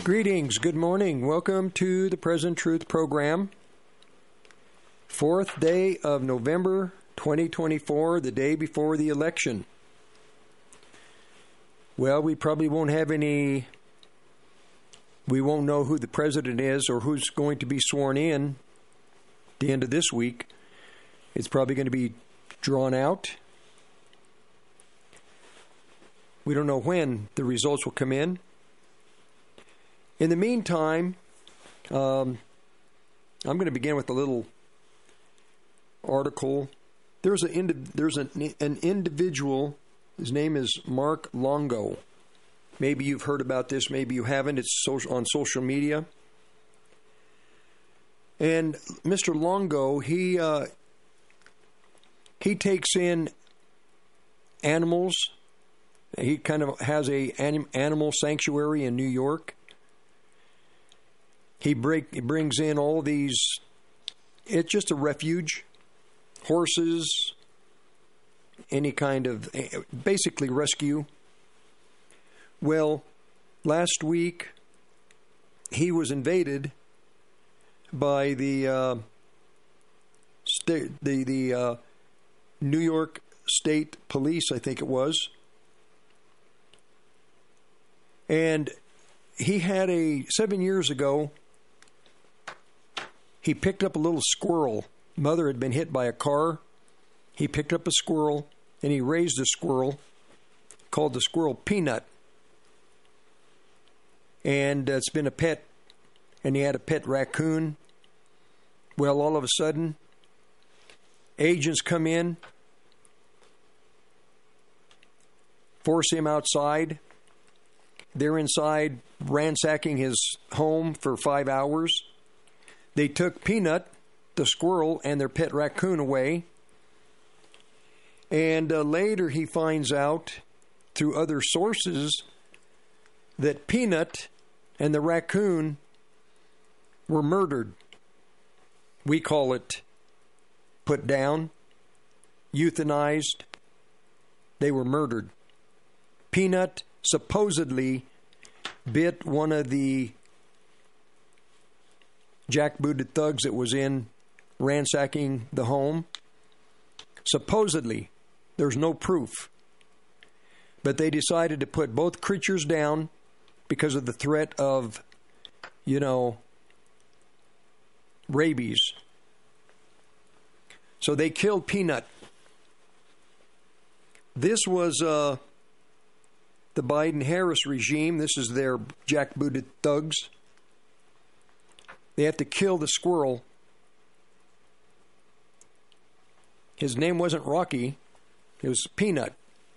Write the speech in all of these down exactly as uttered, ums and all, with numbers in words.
Greetings, good morning. Welcome to the Present Truth program. Fourth day of November twenty twenty-four, the day before the election. Well, we probably won't have any, we won't know who the president is or who's going to be sworn in at the end of this week. It's probably going to be drawn out. We don't know when the results will come in. In the meantime, um, I'm going to begin with a little article. There's, a, there's an, an individual, his name is Mark Longo. Maybe you've heard about this, maybe you haven't. It's social, on social media. And Mister Longo, he uh, he takes in animals. He kind of has a anim, animal sanctuary in New York. He, break, he brings in all these, it's just a refuge, horses, any kind of, basically rescue. Well, last week, he was invaded by the uh, sta- the the uh, New York State Police, I think it was, and he had a seven years ago. He picked up a little squirrel. Mother had been hit by a car. He picked up a squirrel, and he raised a squirrel, called the squirrel Peanut. And uh, it's been a pet, and he had a pet raccoon. Well, all of a sudden, agents come in, force him outside. They're inside ransacking his home for five hours. They took Peanut, the squirrel, and their pet raccoon away. And uh, later he finds out, through other sources, that Peanut and the raccoon were murdered. We call it put down, euthanized. They were murdered. Peanut supposedly bit one of the jackbooted thugs that was in ransacking the home. Supposedly, there's no proof. But they decided to put both creatures down because of the threat of, you know, rabies. So they killed Peanut. This was uh, the Biden-Harris regime. This is their jackbooted thugs. They have to kill the squirrel. His name wasn't Rocky. It was Peanut.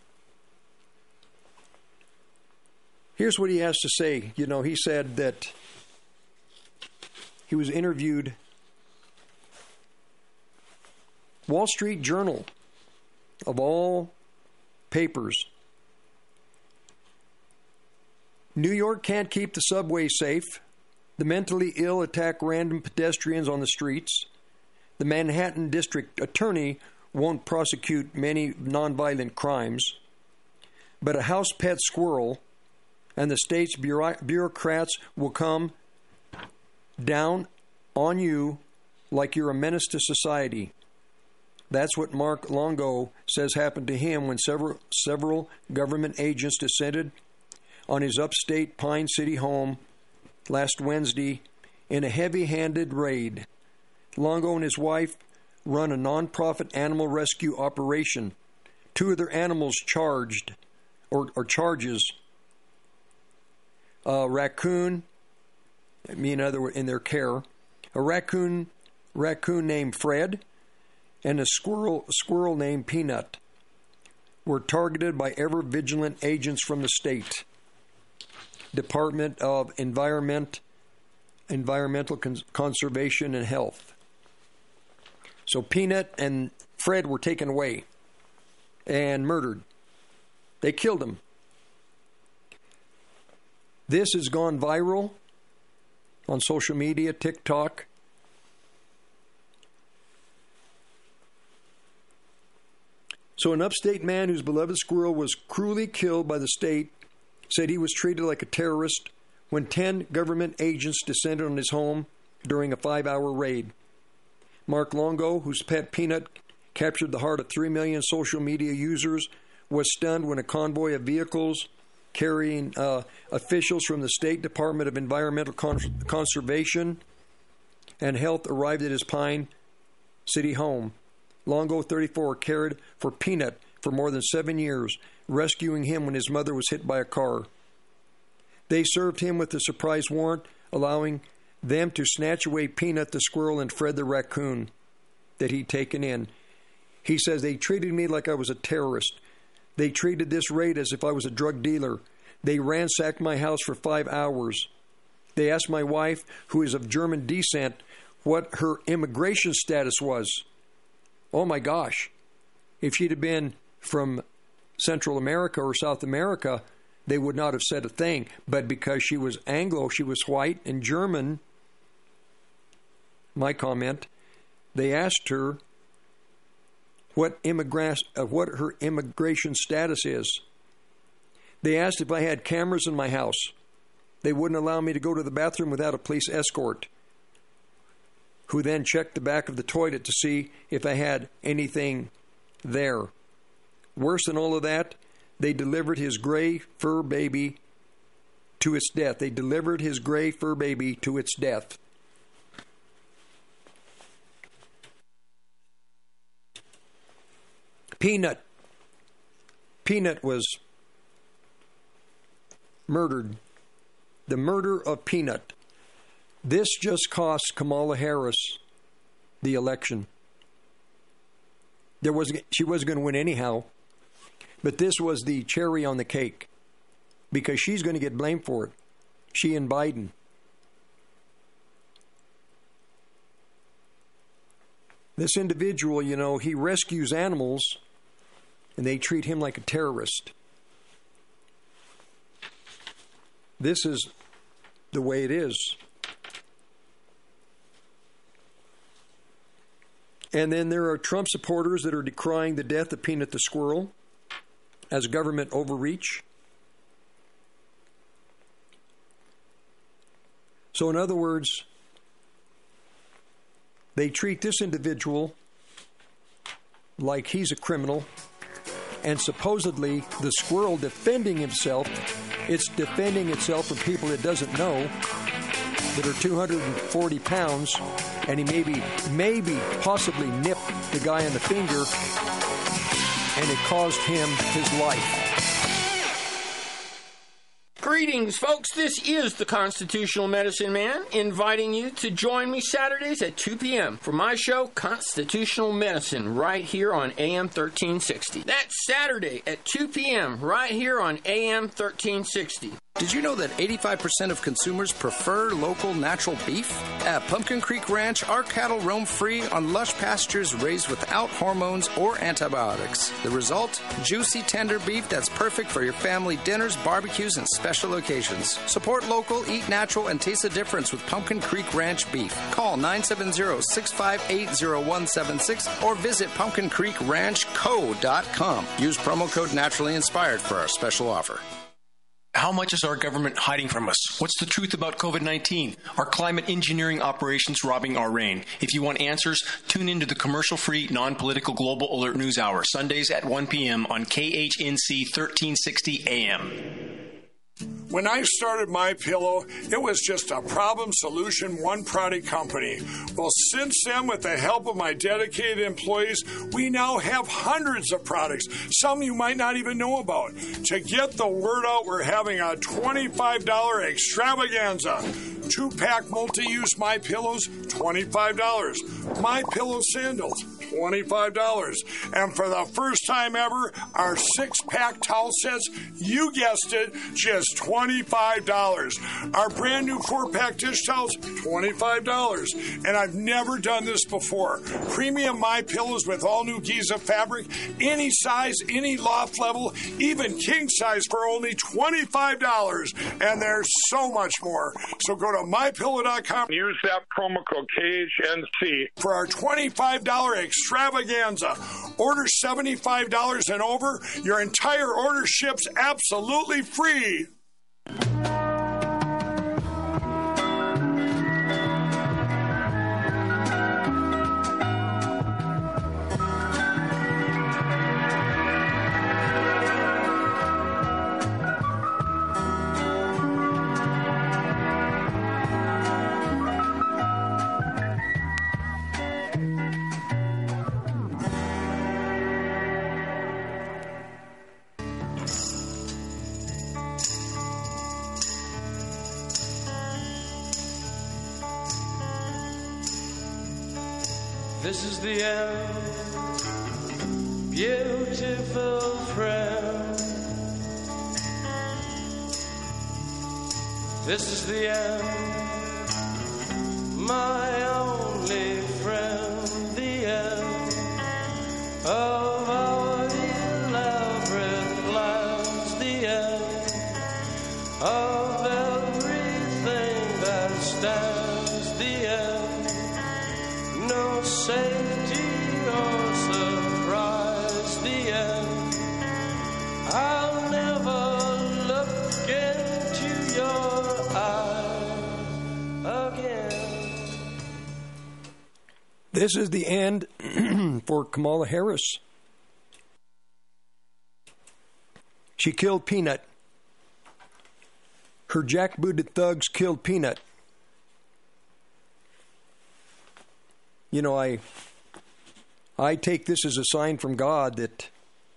Here's what he has to say. You know, he said that he was interviewed. Wall Street Journal, of all papers. New York can't keep the subway safe. The mentally ill attack random pedestrians on the streets. The Manhattan District Attorney won't prosecute many nonviolent crimes. But a house pet squirrel and the state's bureau- bureaucrats will come down on you like you're a menace to society. That's what Mark Longo says happened to him when several, several government agents descended on his upstate Pine City home last Wednesday in a heavy-handed raid. Longo and his wife run a non-profit animal rescue operation. Two of their animals charged, or, or charges, a raccoon, I mean, other in their care, a raccoon, raccoon named Fred, and a squirrel, squirrel named Peanut, were targeted by ever-vigilant agents from the state Department of Environment, Environmental Cons- Conservation and Health. So Peanut and Fred were taken away and murdered. They killed them. This has gone viral on social media, TikTok. So an upstate man whose beloved squirrel was cruelly killed by the state said he was treated like a terrorist when ten government agents descended on his home during a five-hour raid. Mark Longo, whose pet Peanut captured the heart of three million social media users, was stunned when a convoy of vehicles carrying uh, officials from the State Department of Environmental Con- Conservation and Health arrived at his Pine City home. Longo, thirty-four, cared for Peanut for more than seven years, rescuing him when his mother was hit by a car. They served him with a surprise warrant, allowing them to snatch away Peanut the squirrel and Fred the raccoon that he'd taken in. He says, they treated me like I was a terrorist. They treated this raid as if I was a drug dealer. They ransacked my house for five hours. They asked my wife, who is of German descent, what her immigration status was. Oh my gosh. If she'd have been from Central America or South America, they would not have said a thing. But because she was Anglo, she was white and German, my comment, they asked her what, immigra- uh, what her immigration status is. They asked if I had cameras in my house. They wouldn't allow me to go to the bathroom without a police escort, who then checked the back of the toilet to see if I had anything there. Worse than all of that, they delivered his gray fur baby to its death. They delivered his gray fur baby to its death. Peanut. Peanut was murdered. The murder of Peanut. This just cost Kamala Harris the election. There was she wasn't going to win anyhow, but this was the cherry on the cake because she's going to get blamed for it. She and Biden. This individual, you know, he rescues animals and they treat him like a terrorist. This is the way it is. And then there are Trump supporters that are decrying the death of Peanut the squirrel as government overreach. So in other words, they treat this individual like he's a criminal, and supposedly the squirrel defending himself, it's defending itself from people it doesn't know that are two hundred forty pounds, and he maybe, maybe, possibly nipped the guy on the finger, and it caused him his life. Greetings, folks. This is the Constitutional Medicine Man, inviting you to join me Saturdays at two p.m. for my show, Constitutional Medicine, right here on A M thirteen sixty. That's Saturday at two p.m. right here on A M thirteen sixty. Did you know that eighty-five percent of consumers prefer local natural beef? At Pumpkin Creek Ranch, our cattle roam free on lush pastures raised without hormones or antibiotics. The result? Juicy, tender beef that's perfect for your family dinners, barbecues, and special occasions. Support local, eat natural, and taste the difference with Pumpkin Creek Ranch beef. Call nine seven zero, six five eight, zero one seven six or visit pumpkin creek ranch co dot com. Use promo code Naturally Inspired for our special offer. How much is our government hiding from us? What's the truth about covid nineteen? Are climate engineering operations robbing our rain? If you want answers, tune into the commercial-free, non-political Global Alert News Hour, Sundays at one p.m. on K H N C thirteen sixty A M. When I started MyPillow, it was just a problem-solution, one-product company. Well, since then, with the help of my dedicated employees, we now have hundreds of products, some you might not even know about. To get the word out, we're having a twenty-five dollars extravaganza. Two-pack multi-use MyPillows, twenty-five dollars. MyPillow sandals, twenty-five dollars. And for the first time ever, our six-pack towel sets, you guessed it, just twenty-five dollars. Our brand new four-pack dish towels, twenty-five dollars. And I've never done this before. Premium MyPillows with all new Giza fabric, any size, any loft level, even king size for only twenty-five dollars. And there's so much more. So go to my pillow dot com. Use that promo code K H N C for our twenty-five dollars extravaganza. Order seventy-five dollars and over. Your entire order ships absolutely free. This is the end, beautiful friend. This is the end, my only friend. The end of our elaborate plans. The end of everything that stands. The end, no safety or surprise. The end, I'll never look into your eyes again. This is the end for Kamala Harris. She killed Peanut. Her jackbooted thugs killed Peanut. You know, I I take this as a sign from God that,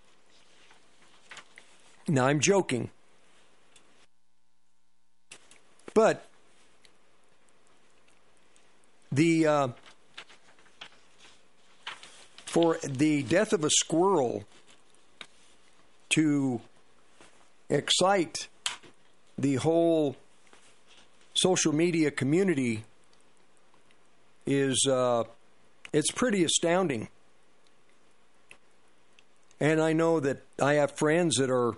now I'm joking, but the uh, for the death of a squirrel to excite the whole social media community is uh, it's pretty astounding. And I know that I have friends that are,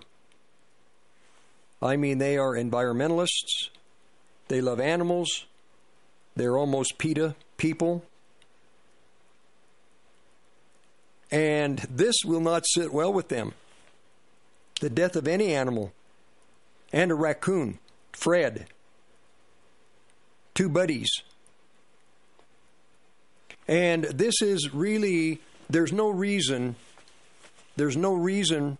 I mean, they are environmentalists. They love animals. They're almost PETA people. And this will not sit well with them. The death of any animal. And a raccoon, Fred. Two buddies. And this is really, there's no reason, there's no reason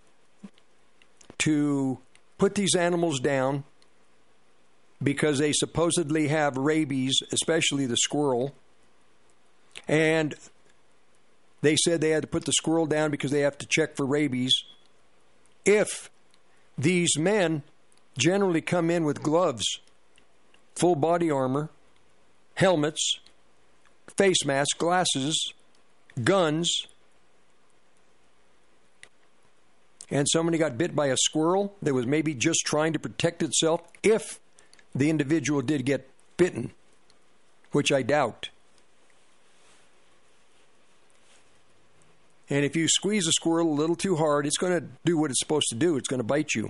to put these animals down because they supposedly have rabies, especially the squirrel. And they said they had to put the squirrel down because they have to check for rabies. If these men generally come in with gloves, full body armor, helmets, face masks, glasses, guns, and somebody got bit by a squirrel that was maybe just trying to protect itself, if the individual did get bitten, which I doubt. And if you squeeze a squirrel a little too hard, it's going to do what it's supposed to do. It's going to bite you.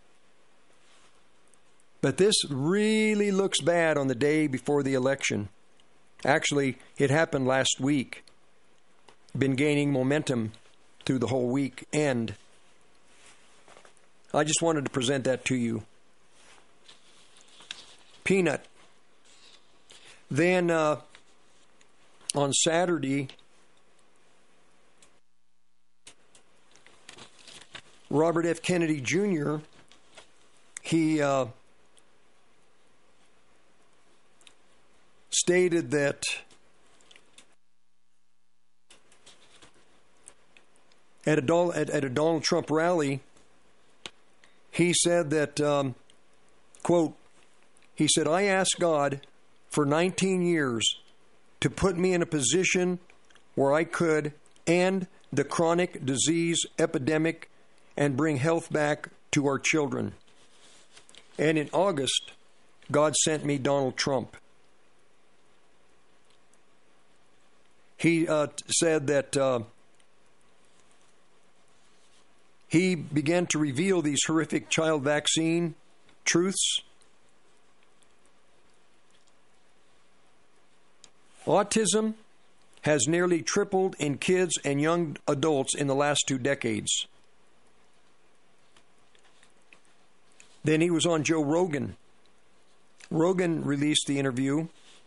But this really looks bad on the day before the election. Actually, it happened last week. Been gaining momentum through the whole weekend. I just wanted to present that to you. Peanut. Then uh, on Saturday, Robert F. Kennedy Junior, he uh, stated that at a, Donald, at, at a Donald Trump rally, he said that, um, quote, he said, I asked God for nineteen years to put me in a position where I could end the chronic disease epidemic and bring health back to our children. And in August, God sent me Donald Trump. He uh, said that uh, he began to reveal these horrific child vaccine truths. Autism has nearly tripled in kids and young adults in the last two decades. Then he was on Joe Rogan. Rogan released the interview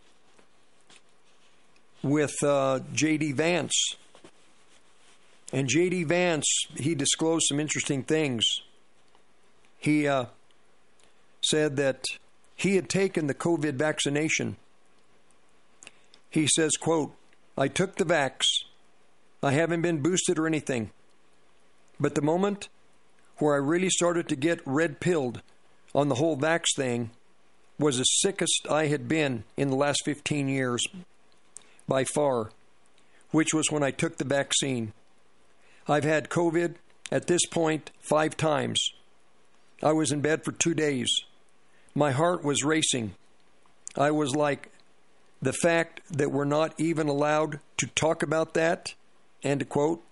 with uh, J D Vance. And J D Vance, he disclosed some interesting things. He uh, said that he had taken the COVID vaccination. He says, quote, I took the vax. I haven't been boosted or anything. But the moment where I really started to get red-pilled on the whole vax thing was the sickest I had been in the last fifteen years, by far. which was when I took the vaccine. I've had COVID at this point five times. I was in bed for two days. My heart was racing. I was like, the fact that we're not even allowed to talk about that, and to quote,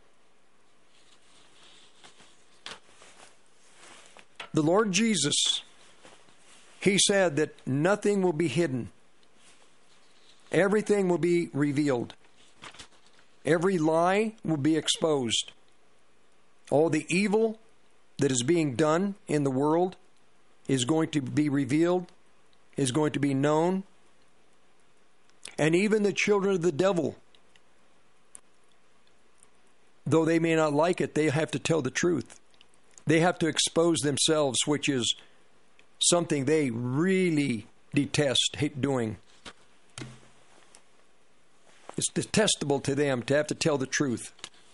the Lord Jesus, he said that nothing will be hidden. Everything will be revealed. Every lie will be exposed. All the evil that is being done in the world is going to be revealed, is going to be known. And even the children of the devil, though they may not like it, they have to tell the truth. They have to expose themselves, which is something they really detest, hate doing. It's detestable to them to have to tell the truth.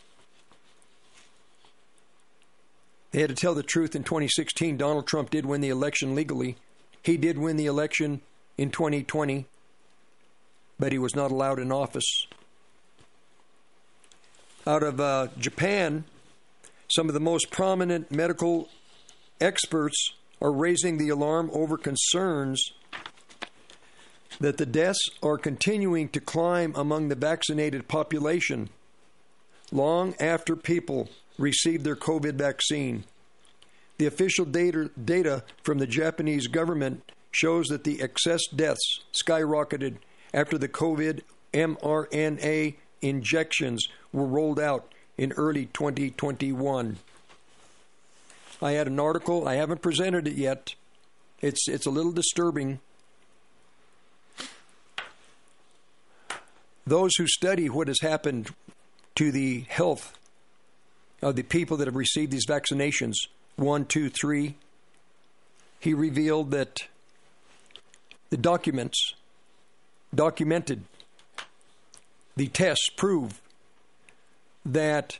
They had to tell the truth in twenty sixteen. Donald Trump did win the election legally. He did win the election in twenty twenty, but he was not allowed in office. Out of uh, Japan, some of the most prominent medical experts are raising the alarm over concerns that the deaths are continuing to climb among the vaccinated population long after people received their COVID vaccine. The official data, data from the Japanese government shows that the excess deaths skyrocketed after the COVID mRNA injections were rolled out in early twenty twenty-one. I had an article, I haven't presented it yet. It's it's a little disturbing. Those who study what has happened to the health of the people that have received these vaccinations, one, two, three, he revealed that the documents documented the tests prove that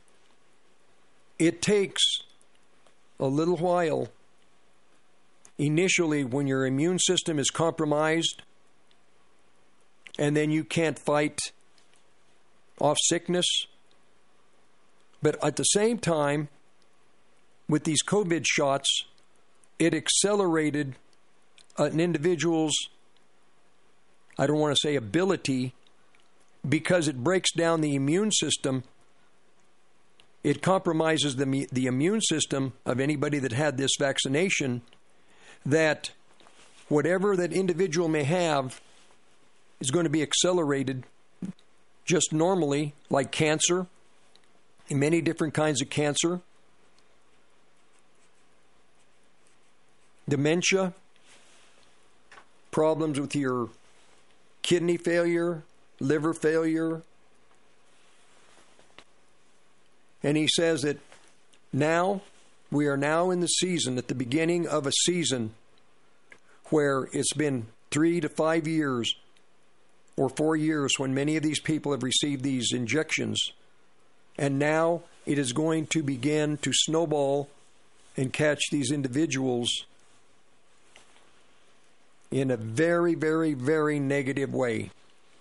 it takes a little while initially when your immune system is compromised and then you can't fight off sickness. But at the same time, with these COVID shots, it accelerated an individual's, I don't want to say ability, because it breaks down the immune system. It compromises the, the immune system of anybody that had this vaccination, that whatever that individual may have is going to be accelerated just normally, like cancer, many different kinds of cancer, dementia, problems with your kidney failure, liver failure. And he says that now, we are now in the season, at the beginning of a season where it's been three to five years or four years when many of these people have received these injections. And now it is going to begin to snowball and catch these individuals in a very, very, very negative way.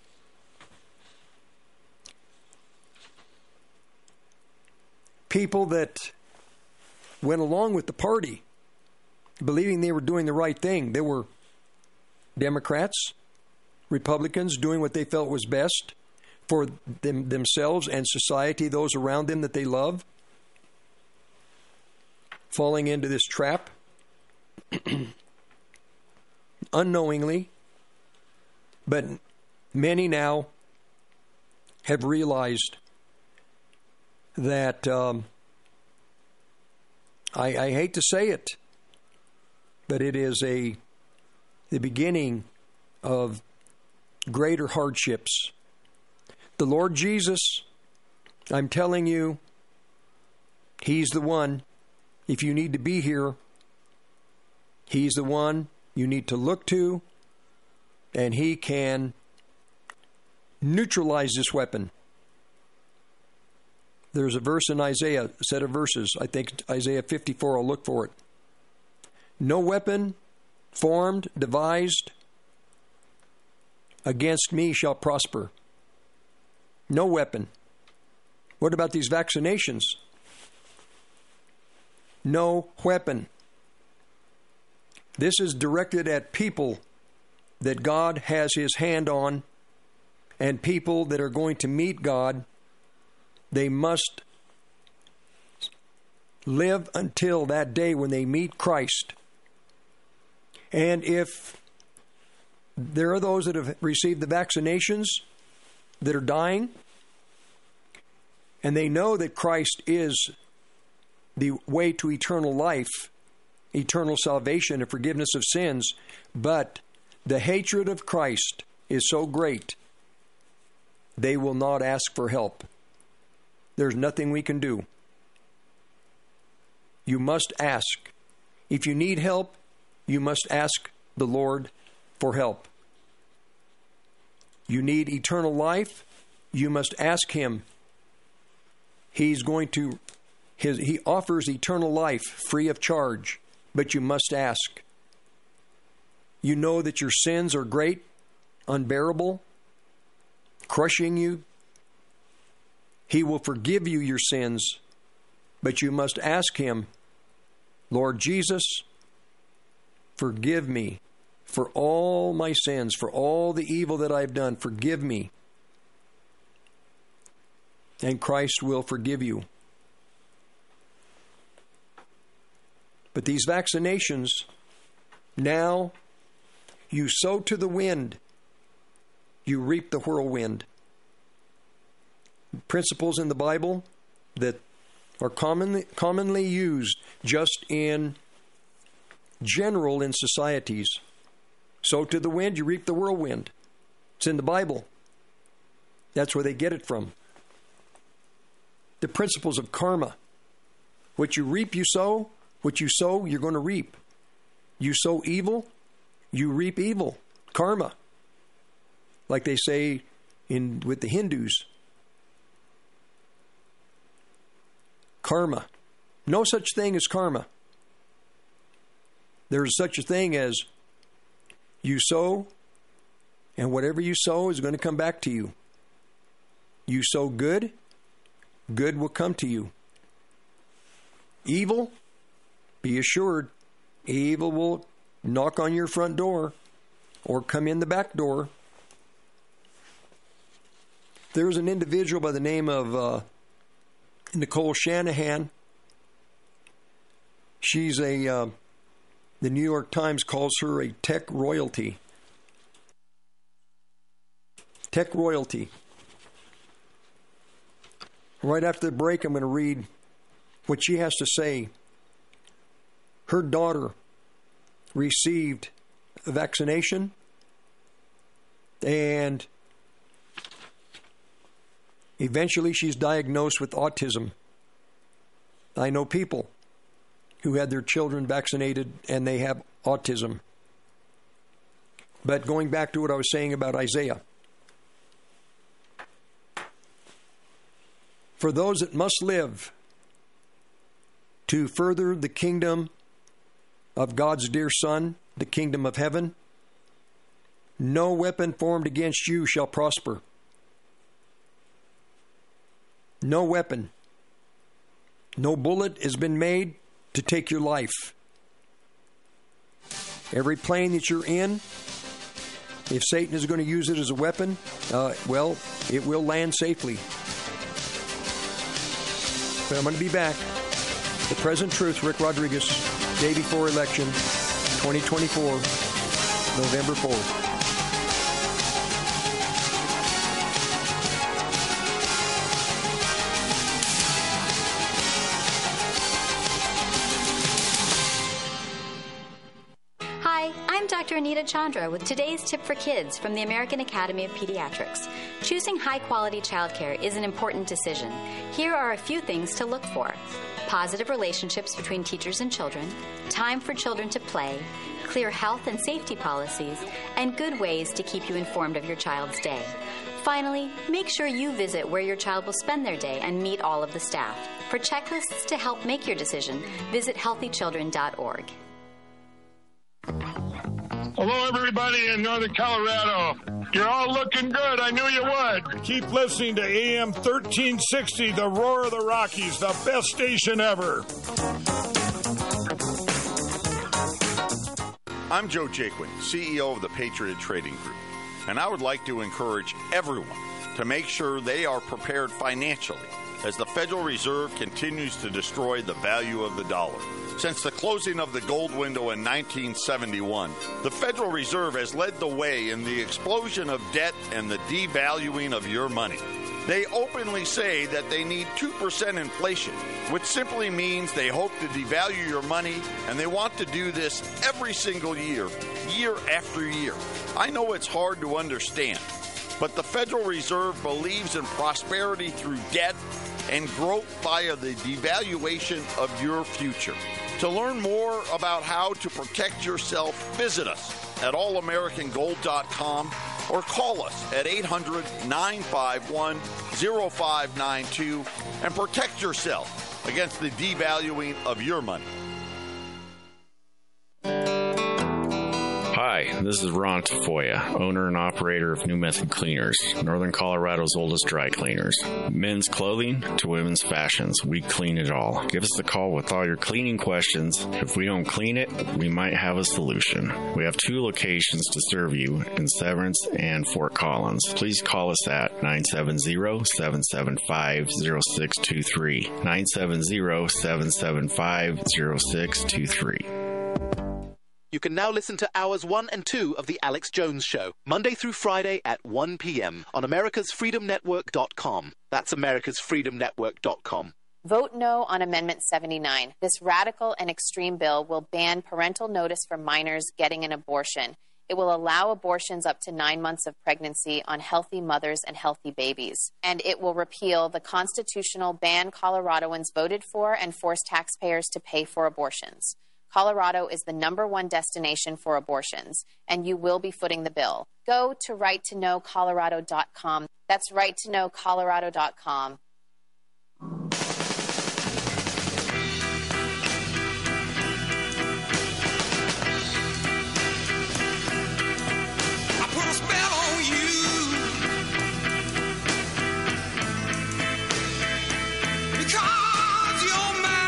People that went along with the party, believing they were doing the right thing. They were Democrats, Republicans, doing what they felt was best for them, themselves and society, those around them that they love, falling into this trap unknowingly. But many now have realized that, um, I, I hate to say it, but it is a the beginning of greater hardships. The Lord Jesus, I'm telling you, He's the one. If you need to be here, He's the one you need to look to, and He can neutralize this weapon. There's a verse in Isaiah, a set of verses, I think Isaiah fifty-four, I'll look for it. No weapon formed, devised against me shall prosper. No weapon. What about these vaccinations? No weapon. This is directed at people that God has His hand on, and people that are going to meet God. They must live until that day when they meet Christ. And if there are those that have received the vaccinations that are dying, and they know that Christ is the way to eternal life, eternal salvation and forgiveness of sins, but the hatred of Christ is so great, they will not ask for help. There's nothing we can do. You must ask. If you need help, you must ask the Lord for help. You need eternal life, you must ask Him. He's going to, his, He offers eternal life free of charge, but you must ask. You know that your sins are great, unbearable, crushing you. He will forgive you your sins, but you must ask Him, Lord Jesus, forgive me for all my sins, for all the evil that I've done. Forgive me. And Christ will forgive you. But these vaccinations, now you sow to the wind, you reap the whirlwind. Principles in the Bible that are commonly, commonly used just in general in societies. Sow to the wind, you reap the whirlwind. It's in the Bible. That's where they get it from. The principles of karma. What you reap, you sow. What you sow, you're going to reap. You sow evil, you reap evil. Karma. Like they say in with the Hindus. Karma. No such thing as karma. There is such a thing as you sow, and whatever you sow is going to come back to you. You sow good, good will come to you. Evil, be assured, evil will knock on your front door or come in the back door. There's an individual by the name of uh, Nicole Shanahan. She's a, uh, the New York Times calls her a tech royalty. Tech royalty. Right after the break, I'm going to read what she has to say. Her daughter received a vaccination, and eventually she's diagnosed with autism. I know people who had their children vaccinated and they have autism. But going back to what I was saying about Isaiah. For those that must live to further the kingdom of God's dear Son, the kingdom of heaven, no weapon formed against you shall prosper. No weapon. No bullet has been made to take your life. Every plane that you're in, if Satan is going to use it as a weapon, uh, well, it will land safely. But I'm going to be back. The Present Truth, Rick Rodriguez, day before election, twenty twenty-four, November fourth. Doctor Anita Chandra with today's tip for kids from the American Academy of Pediatrics. Choosing high-quality childcare is an important decision. Here are a few things to look for. Positive relationships between teachers and children, time for children to play, clear health and safety policies, and good ways to keep you informed of your child's day. Finally, make sure you visit where your child will spend their day and meet all of the staff. For checklists to help make your decision, visit healthy children dot org. Hello, everybody in Northern Colorado. You're all looking good. I knew you would. Keep listening to A M thirteen sixty, the Roar of the Rockies, the best station ever. I'm Joe Jaquin, C E O of the Patriot Trading Group, and I would like to encourage everyone to make sure they are prepared financially as the Federal Reserve continues to destroy the value of the dollar. Since the closing of the gold window in nineteen seventy-one, the Federal Reserve has led the way in the explosion of debt and the devaluing of your money. They openly say that they need two percent inflation, which simply means they hope to devalue your money, and they want to do this every single year, year after year. I know it's hard to understand, but the Federal Reserve believes in prosperity through debt and growth via the devaluation of your future. To learn more about how to protect yourself, visit us at all american gold dot com or call us at eight hundred, nine five one, oh five nine two and protect yourself against the devaluing of your money. Hi, this is Ron Tafoya, owner and operator of New Method Cleaners, Northern Colorado's oldest dry cleaners. Men's clothing to women's fashions, we clean it all. Give us a call with all your cleaning questions. If we don't clean it, we might have a solution. We have two locations to serve you in Severance and Fort Collins. Please call us at nine seven zero, seven seven five, zero six two three, nine seven zero, seven seven five, zero six two three. You can now listen to hours one and two of The Alex Jones Show, Monday through Friday at one p.m. on americas freedom network dot com. That's americas freedom network dot com. Vote no on Amendment seventy-nine. This radical and extreme bill will ban parental notice for minors getting an abortion. It will allow abortions up to nine months of pregnancy on healthy mothers and healthy babies. And it will repeal the constitutional ban Coloradoans voted for and force taxpayers to pay for abortions. Colorado is the number one destination for abortions, and you will be footing the bill. Go to right to know colorado dot com. That's right to know colorado dot com. I put a spell on you because you're mine.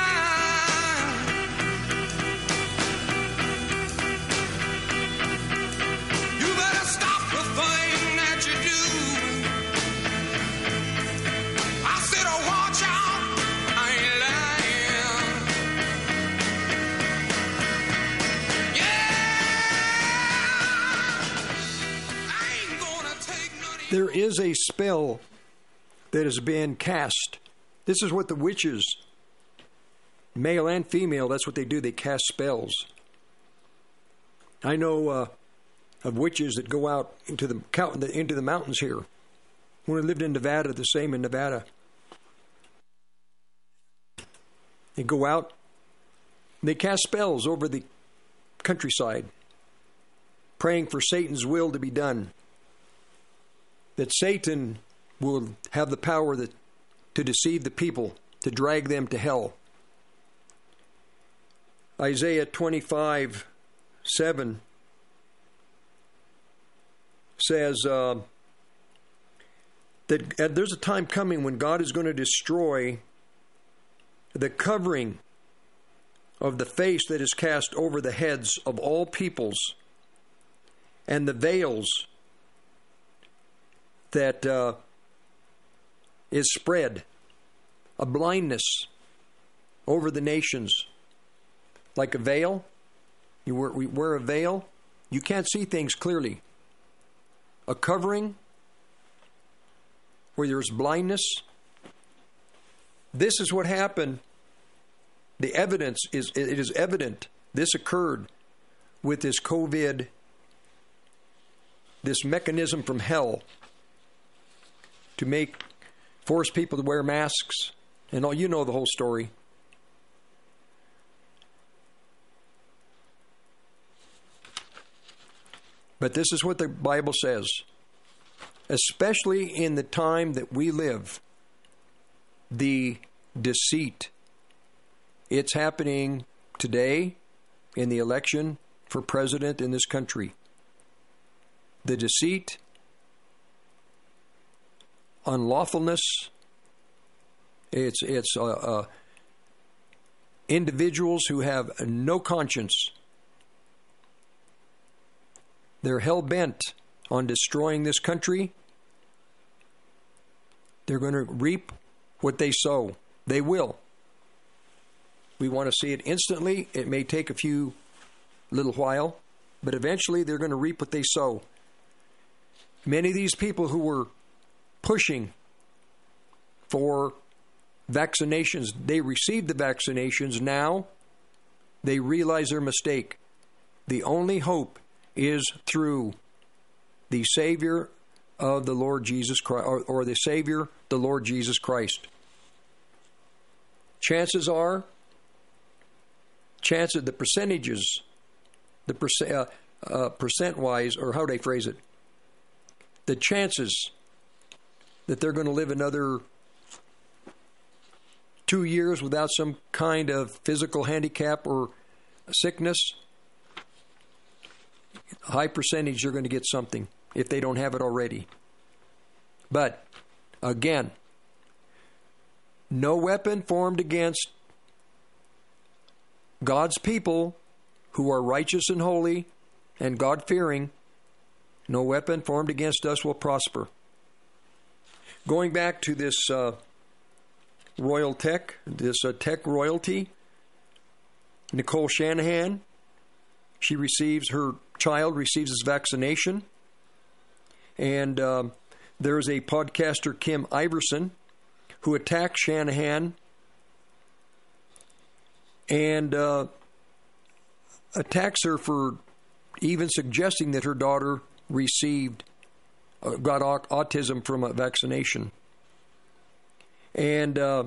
There is a spell that has been cast. This is what the witches, male and female, that's what they do. They cast spells. I know uh, of witches that go out into the into the mountains here. When I lived in Nevada, the same in Nevada. They go out, and they cast spells over the countryside, praying for Satan's will to be done. That Satan will have the power that, to deceive the people, to drag them to hell. Isaiah twenty-five seven says uh, that uh, there's a time coming when God is going to destroy the covering of the face that is cast over the heads of all peoples, and the veils that uh, is spread, a blindness over the nations, like a veil. You wear, we wear a veil, you can't see things clearly. A covering where there's blindness. This is what happened. The evidence is, it is evident this occurred with this COVID, this mechanism from hell to make, force people to wear masks, and all, you know the whole story. But this is what the Bible says. Especially in the time that we live, the deceit. It's happening today in the election for president in this country. the deceit, unlawfulness. It's it's uh, uh, individuals who have no conscience. They're hell-bent on destroying this country. They're going to reap what they sow. They will. We want to see it instantly. It may take a few little while, but eventually they're going to reap what they sow. Many of these people who were pushing for vaccinations, they received the vaccinations. Now they realize their mistake. The only hope is through the Savior of the Lord Jesus Christ, or, or the Savior, the Lord Jesus Christ. Chances are, chances, the percentages, the percent, uh, uh, percent-wise, or how do they phrase it? The chances that they're going to live another two years without some kind of physical handicap or sickness, a high percentage are going to get something if they don't have it already. But, again, no weapon formed against God's people who are righteous and holy and God-fearing, no weapon formed against us will prosper. Going back to this uh, royal tech, this uh, tech royalty, Nicole Shanahan, she receives, her child receives his vaccination. And uh, there's a podcaster, Kim Iverson, who attacked Shanahan and uh, attacks her for even suggesting that her daughter received, uh, got autism from a vaccination. And uh,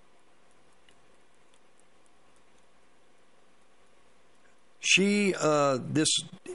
she, uh, this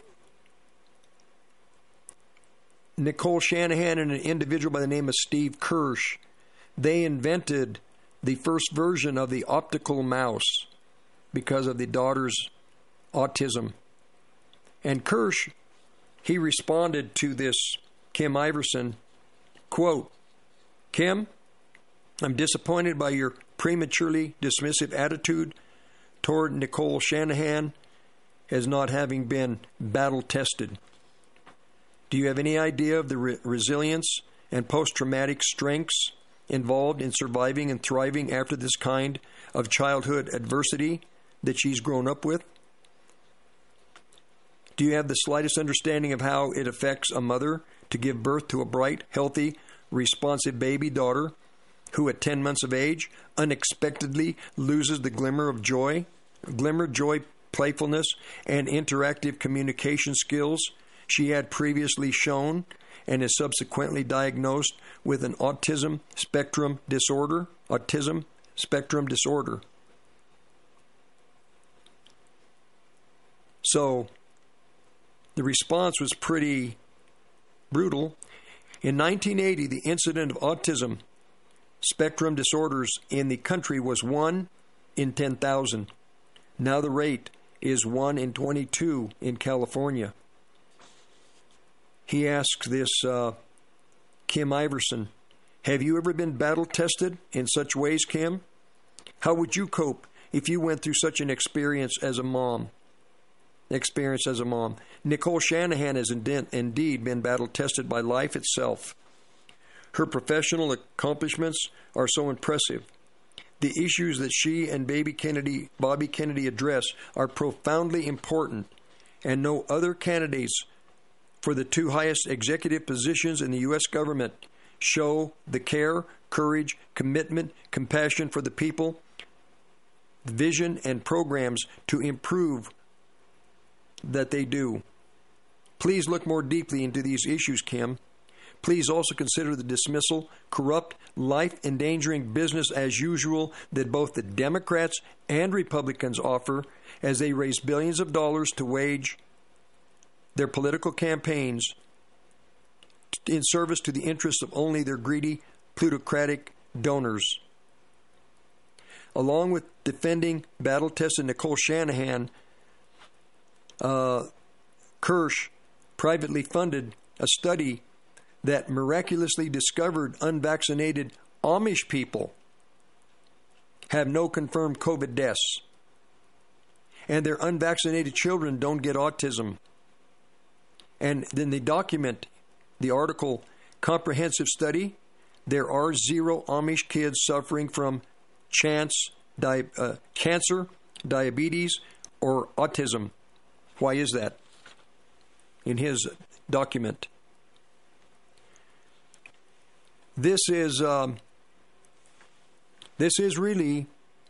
Nicole Shanahan and an individual by the name of Steve Kirsch, they invented the first version of the optical mouse because of the daughter's autism. And Kirsch, he responded to this Kim Iverson, quote, "Kim, I'm disappointed by your prematurely dismissive attitude toward Nicole Shanahan as not having been battle-tested. Do you have any idea of the re- resilience and post-traumatic strengths involved in surviving and thriving after this kind of childhood adversity that she's grown up with? Do you have the slightest understanding of how it affects a mother to give birth to a bright, healthy, responsive baby daughter who at ten months of age unexpectedly loses the glimmer of joy, glimmer, joy, playfulness, and interactive communication skills she had previously shown and is subsequently diagnosed with an autism spectrum disorder, autism spectrum disorder?" So the response was pretty brutal. In nineteen eighty, the incidence of autism spectrum disorders in the country was one in ten thousand. Now the rate is one in twenty-two in California. He asks this uh, Kim Iverson, "Have you ever been battle-tested in such ways, Kim? How would you cope if you went through such an experience as a mom?" Experience as a mom. Nicole Shanahan has indeed been battle-tested by life itself. Her professional accomplishments are so impressive. The issues that she and baby Kennedy, Bobby Kennedy address are profoundly important, and no other candidates for the two highest executive positions in the U S government show the care, courage, commitment, compassion for the people, vision, and programs to improve that they do. Please look more deeply into these issues, Kim. Please also consider the dismissal, corrupt, life-endangering business as usual that both the Democrats and Republicans offer as they raise billions of dollars to wage their political campaigns in service to the interests of only their greedy, plutocratic donors. Along with defending battle-tested Nicole Shanahan, uh, Kirsch privately funded a study that miraculously discovered unvaccinated Amish people have no confirmed COVID deaths, and their unvaccinated children don't get autism. And then they document the article, comprehensive study, there are zero Amish kids suffering from chance, di- uh, cancer, diabetes, or autism. Why is that? In his document. This is um, this is really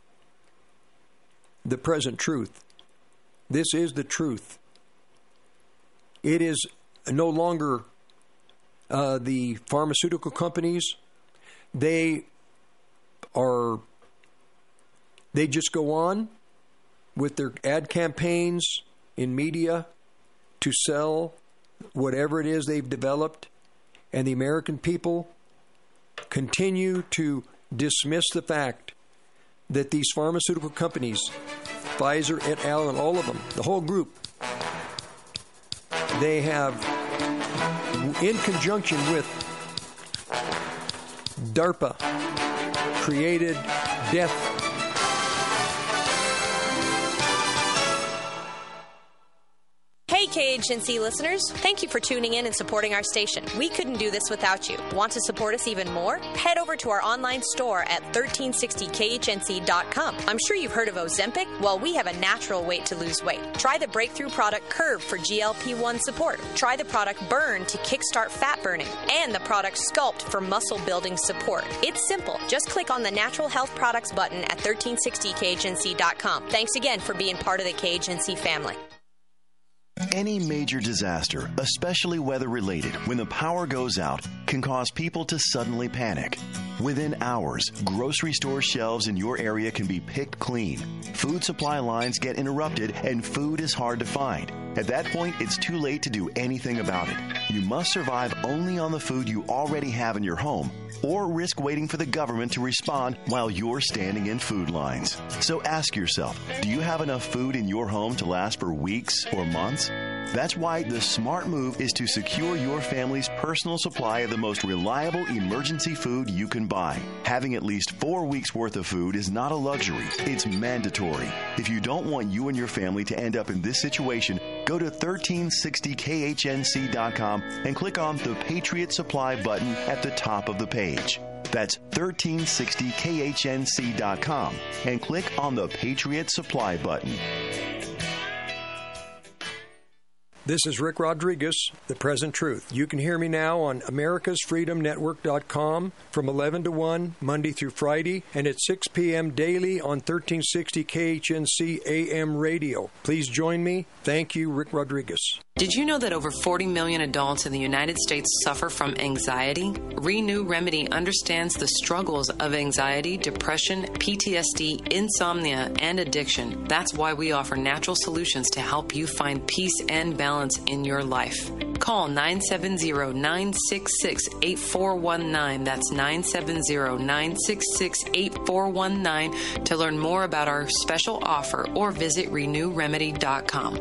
the present truth. This is the truth. It is no longer uh, the pharmaceutical companies. They are. They just go on with their ad campaigns in media to sell whatever it is they've developed, and the American people continue to dismiss the fact that these pharmaceutical companies, Pfizer et al., and all of them, the whole group, they have, in conjunction with DARPA, created death. Hey, K H N C listeners. Thank you for tuning in and supporting our station. We couldn't do this without you. Want to support us even more? Head over to our online store at thirteen sixty K H N C dot com. I'm sure you've heard of Ozempic. Well, we have a natural way to lose weight. Try the breakthrough product Curve for G L P one support. Try the product Burn to kickstart fat burning. And the product Sculpt for muscle building support. It's simple. Just click on the Natural Health Products button at thirteen sixty K H N C dot com. Thanks again for being part of the K H N C family. Any major disaster, especially weather-related, when the power goes out, can cause people to suddenly panic. Within hours, grocery store shelves in your area can be picked clean. Food supply lines get interrupted, and food is hard to find. At that point, it's too late to do anything about it. You must survive only on the food you already have in your home, or risk waiting for the government to respond while you're standing in food lines. So ask yourself, do you have enough food in your home to last for weeks or months? That's why the smart move is to secure your family's personal supply of the most reliable emergency food you can buy. Having at least four weeks worth of food is not a luxury, it's mandatory. If you don't want you and your family to end up in this situation, go to thirteen sixty K H N C dot com and click on the Patriot Supply button at the top of the page. That's thirteen sixty K H N C dot com and click on the Patriot Supply button. This is Rick Rodriguez, The Present Truth. You can hear me now on Americas Freedom Network dot com from eleven to one, Monday through Friday, and at six p.m. daily on thirteen sixty K H N C A M radio. Please join me. Thank you, Rick Rodriguez. Did you know that over forty million adults in the United States suffer from anxiety? Renew Remedy understands the struggles of anxiety, depression, P T S D, insomnia, and addiction. That's why we offer natural solutions to help you find peace and balance in your life. Call nine seven zero, nine six six, eight four one nine. That's nine seven zero, nine six six, eight four one nine to learn more about our special offer or visit renew remedy dot com.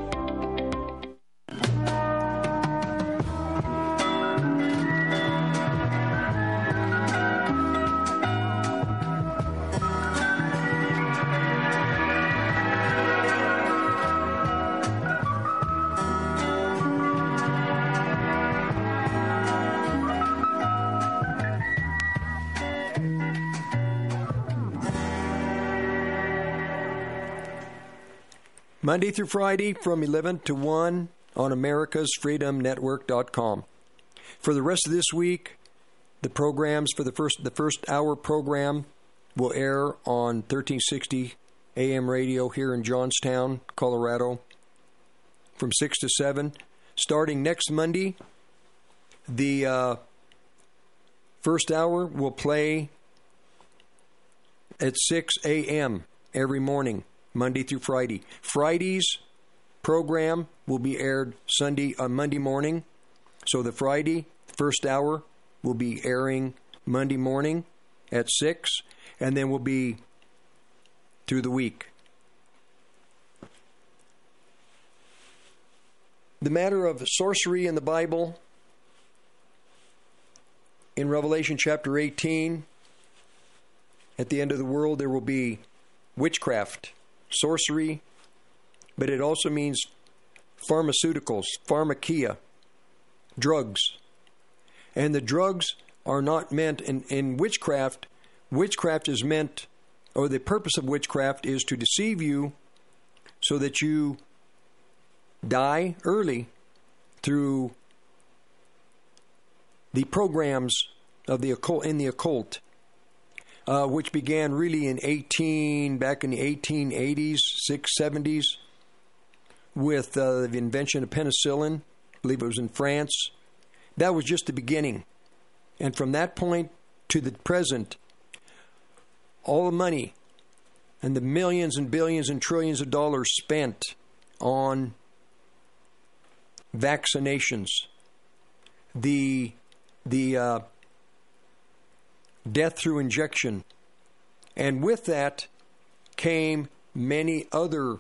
Monday through Friday from eleven to one on Americas Freedom Network dot com. For the rest of this week, the programs for the first the first hour program will air on thirteen sixty A M radio here in Johnstown, Colorado, from six to seven. Starting next Monday, the uh, first hour will play at six a.m. every morning, Monday through Friday. Friday's program will be aired Sunday on uh, Monday morning. So the Friday first hour will be airing Monday morning at six, and then will be through the week. The matter of sorcery in the Bible in Revelation chapter eighteen, at the end of the world, there will be witchcraft, sorcery, but it also means pharmaceuticals, pharmakia, drugs. And the drugs are not meant in, in witchcraft. Witchcraft is meant, or the purpose of witchcraft is to deceive you so that you die early through the programs of the occult, in the occult, uh, which began really in eighteen, back in the eighteen eighties, six seventies, with uh, the invention of penicillin. I believe it was in France. That was just the beginning. And from that point to the present, all the money and the millions and billions and trillions of dollars spent on vaccinations, the the uh, death through injection, and with that came many other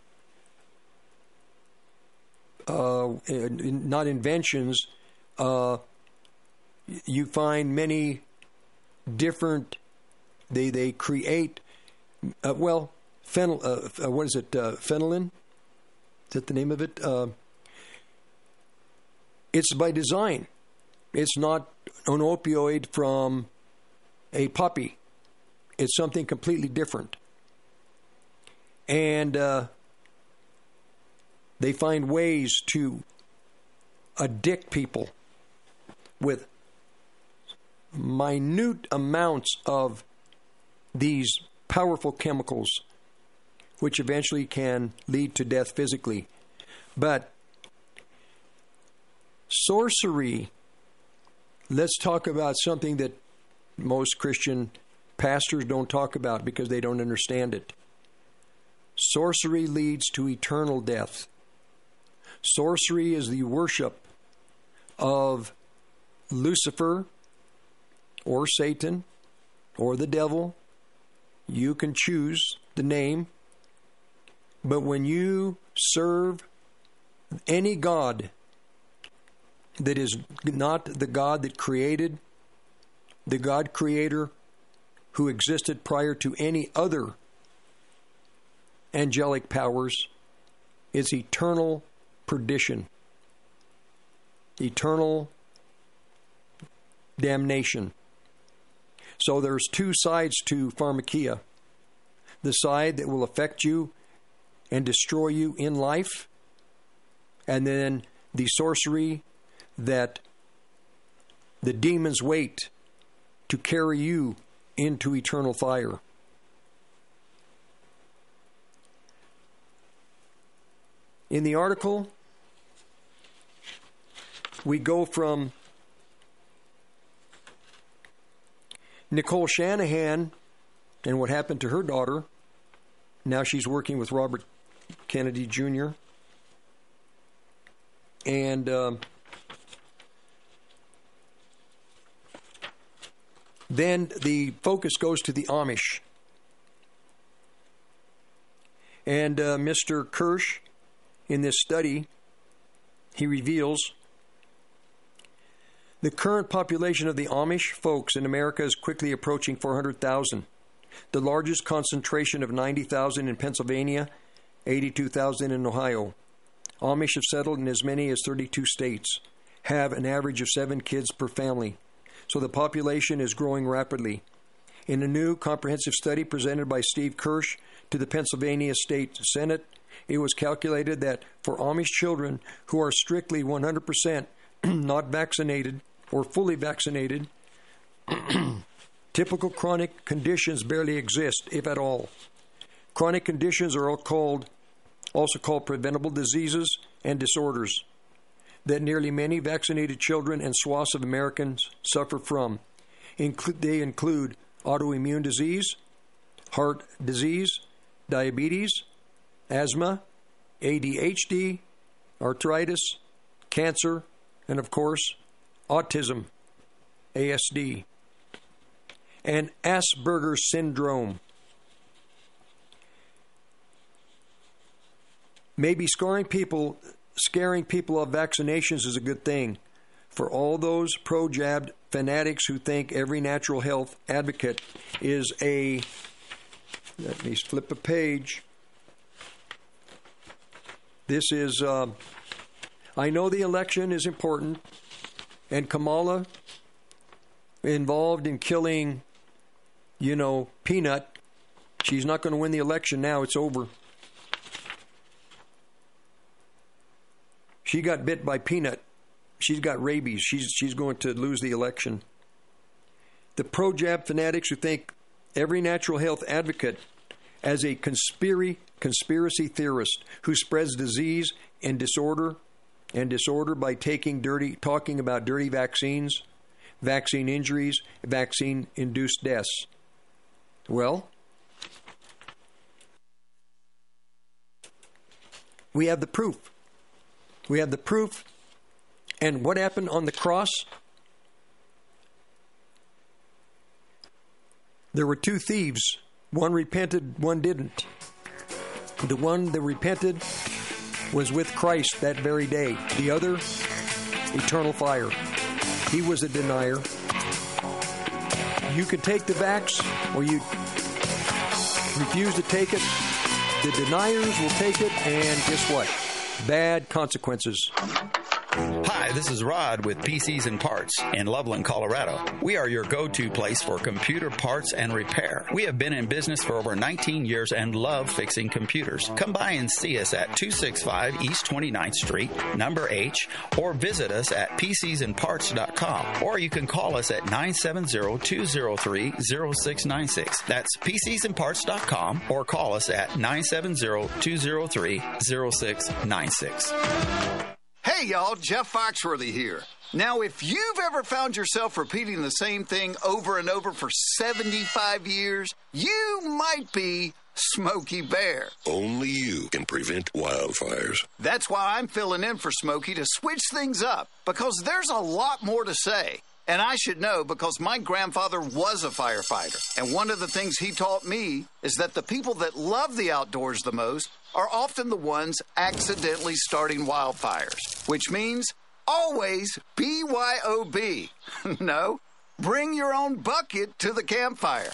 uh, not inventions. Uh, you find many different. They they create. Uh, well, phenyl. Uh, uh, what is it? Uh, phenylin. Is that the name of it? Uh, it's by design. It's not an opioid from a puppy. It's something completely different. And uh, they find ways to addict people with minute amounts of these powerful chemicals, which eventually can lead to death physically. But sorcery, let's talk about something that most Christian pastors don't talk about because they don't understand it. Sorcery leads to eternal death. Sorcery is the worship of Lucifer or Satan or the devil. You can choose the name. But when you serve any god that is not the God that created, the God creator who existed prior to any other angelic powers, it's eternal perdition, eternal damnation. So there's two sides to pharmakia. The side that will affect you and destroy you in life, and then the sorcery that the demons wait to carry you into eternal fire. In the article, we go from Nicole Shanahan and what happened to her daughter. Now she's working with Robert Kennedy Junior And um, then the focus goes to the Amish. And uh, Mister Kirsch, in this study, he reveals the current population of the Amish folks in America is quickly approaching four hundred thousand. The largest concentration of ninety thousand in Pennsylvania, eighty-two thousand in Ohio. Amish have settled in as many as thirty-two states, have an average of seven kids per family. So the population is growing rapidly. In a new comprehensive study presented by Steve Kirsch to the Pennsylvania State Senate, it was calculated that for Amish children who are strictly one hundred percent not vaccinated or fully vaccinated, typical chronic conditions barely exist, if at all. Chronic conditions are all called, also called preventable diseases and disorders that nearly many vaccinated children and swaths of Americans suffer from. Inclu- they include autoimmune disease, heart disease, diabetes, asthma, A D H D, arthritis, cancer, and of course, autism, A S D, and Asperger's syndrome. Maybe scaring people, scaring people of vaccinations is a good thing. for all those pro-jab fanatics who think every natural health advocate is a... Let me flip a page. This is... Uh, I know the election is important, and Kamala involved in killing, you know, Peanut. She's not going to win the election now. It's over. She got bit by Peanut. She's got rabies. She's she's going to lose the election. The pro-jab fanatics who think every natural health advocate as a conspiracy conspiracy theorist who spreads disease and disorder and disorder by taking dirty talking about dirty vaccines, vaccine injuries, vaccine induced deaths. Well, we have the proof. We have the proof. And what happened on the cross? There were two thieves. One repented, one didn't. The one that repented was with Christ that very day. The other, eternal fire. He was a denier. You could take the vax, or you refuse to take it. The deniers will take it, and guess what? Bad consequences. Hi, this is Rod with P Cs and Parts in Loveland, Colorado. We are your go-to place for computer parts and repair. We have been in business for over nineteen years and love fixing computers. Come by and see us at two sixty-five East twenty-ninth Street, number H, or visit us at P Cs and parts dot com. Or you can call us at nine seven zero, two zero three, zero six nine six. That's P Cs and parts dot com, or call us at nine seven zero, two zero three, zero six nine six. Hey, y'all, Jeff Foxworthy here. Now, if you've ever found yourself repeating the same thing over and over for seventy-five years, you might be Smokey Bear. Only you can prevent wildfires. That's why I'm filling in for Smokey to switch things up, because there's a lot more to say. And I should know because my grandfather was a firefighter. And one of the things he taught me is that the people that love the outdoors the most are often the ones accidentally starting wildfires, which means always B Y O B. No, bring your own bucket to the campfire.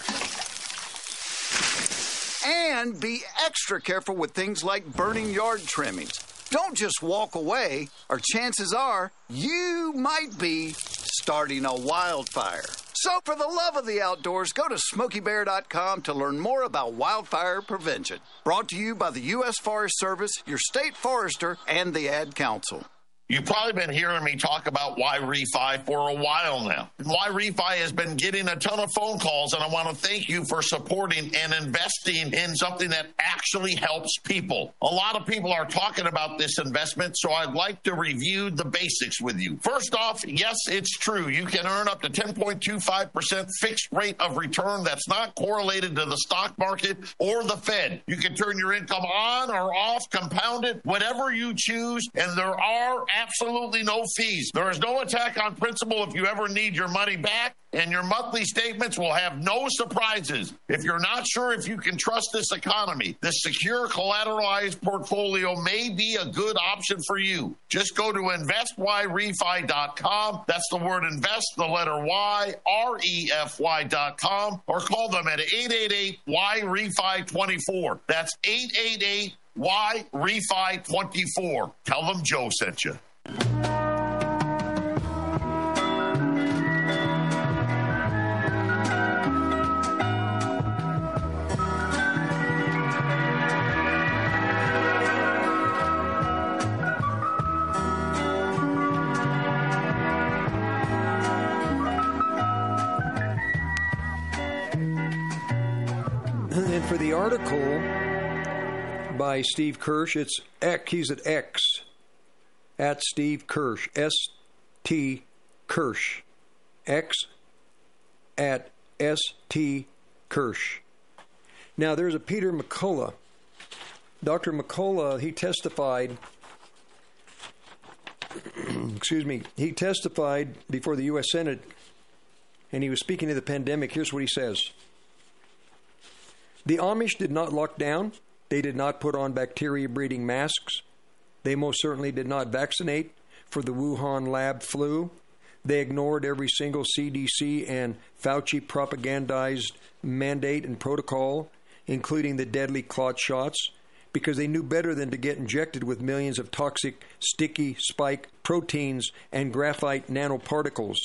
And be extra careful with things like burning yard trimmings. Don't just walk away, or chances are you might be starting a wildfire. So for the love of the outdoors, go to smokey bear dot com to learn more about wildfire prevention. Brought to you by the U S Forest Service, your state forester, and the Ad Council. You've probably been hearing me talk about Y Refi for a while now. Y Refi has been getting a ton of phone calls, and I want to thank you for supporting and investing in something that actually helps people. A lot of people are talking about this investment, so I'd like to review the basics with you. First off, yes, it's true. You can earn up to ten point two five percent fixed rate of return that's not correlated to the stock market or the Fed. You can turn your income on or off, compound it, whatever you choose, and there are absolutely no fees. There is no attack on principal if you ever need your money back, and your monthly statements will have no surprises. If you're not sure if you can trust this economy, this secure collateralized portfolio may be a good option for you. Just go to invest y refi dot com. That's the word invest, the letter Y, R E F Y dot com, or call them at eight eight eight Y refi twenty-four. That's eight eight eight Y refi twenty-four. Tell them Joe sent you. And for the article by Steve Kirsch, it's X, he's at X, at Steve Kirsch, S T Kirsch, X at S T Kirsch. Now, there's a Peter McCullough. Doctor McCullough, he testified, excuse me, he testified before the U S Senate, and he was speaking of the pandemic. Here's what he says. The Amish did not lock down. They did not put on bacteria-breeding masks. They most certainly did not vaccinate for the Wuhan lab flu. They ignored every single C D C and Fauci propagandized mandate and protocol, including the deadly clot shots, because they knew better than to get injected with millions of toxic, sticky spike proteins and graphite nanoparticles.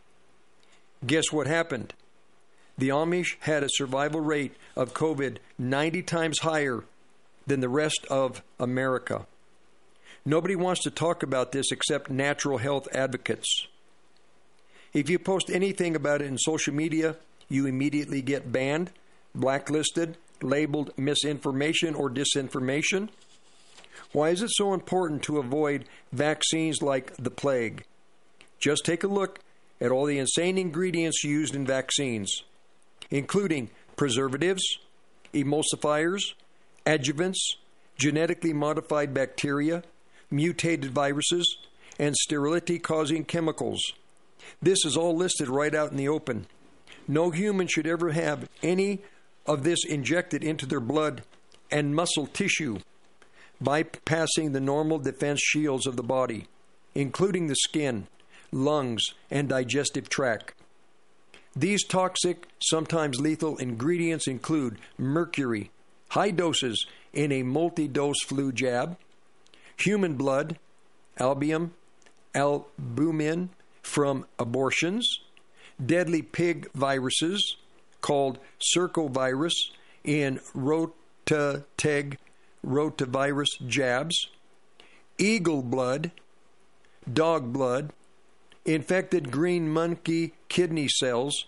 Guess what happened? The Amish had a survival rate of COVID ninety times higher than the rest of America. Nobody wants to talk about this except natural health advocates. If you post anything about it in social media, you immediately get banned, blacklisted, labeled misinformation or disinformation. Why is it so important to avoid vaccines like the plague? Just take a look at all the insane ingredients used in vaccines, including preservatives, emulsifiers, adjuvants, genetically modified bacteria, mutated viruses, and sterility-causing chemicals. This is all listed right out in the open. No human should ever have any of this injected into their blood and muscle tissue, bypassing the normal defense shields of the body, including the skin, lungs, and digestive tract. These toxic, sometimes lethal ingredients include mercury, high doses in a multi-dose flu jab, human blood, albumin, albumin from abortions, deadly pig viruses called circovirus in rototeg rotavirus jabs, eagle blood, dog blood, infected green monkey kidney cells,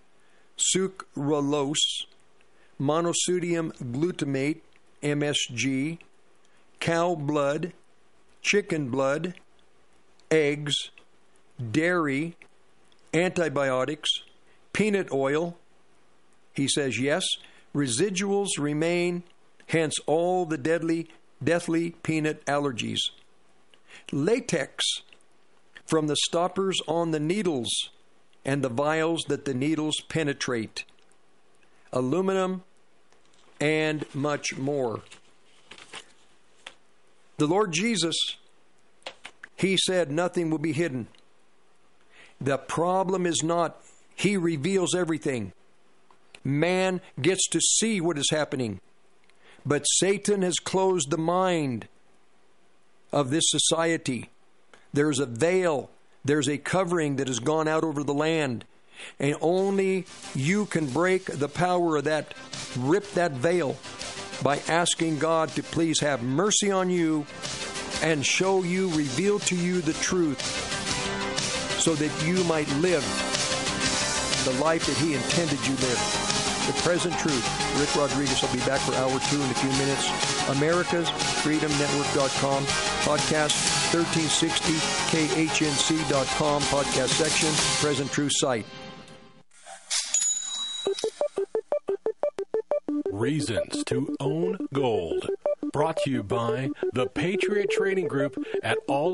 sucralose, monosodium glutamate, M S G, cow blood, chicken blood, eggs, dairy, antibiotics, peanut oil. He says, yes, residuals remain, hence all the deadly, deathly peanut allergies. Latex from the stoppers on the needles and the vials that the needles penetrate. Aluminum, and much more. The Lord Jesus, He said nothing will be hidden. The problem is not He reveals everything. Man gets to see what is happening. But Satan has closed the mind of this society. There's a veil. There's a covering that has gone out over the land. And only you can break the power of that, rip that veil, by asking God to please have mercy on you and show you, reveal to you the truth so that you might live the life that He intended you live. The present truth. Rick Rodriguez will be back for hour two in a few minutes. Americas Freedom Network dot com, podcast thirteen sixty K H N C dot com, podcast section, present truth site. Reasons to own gold. Brought to you by the Patriot Trading Group at all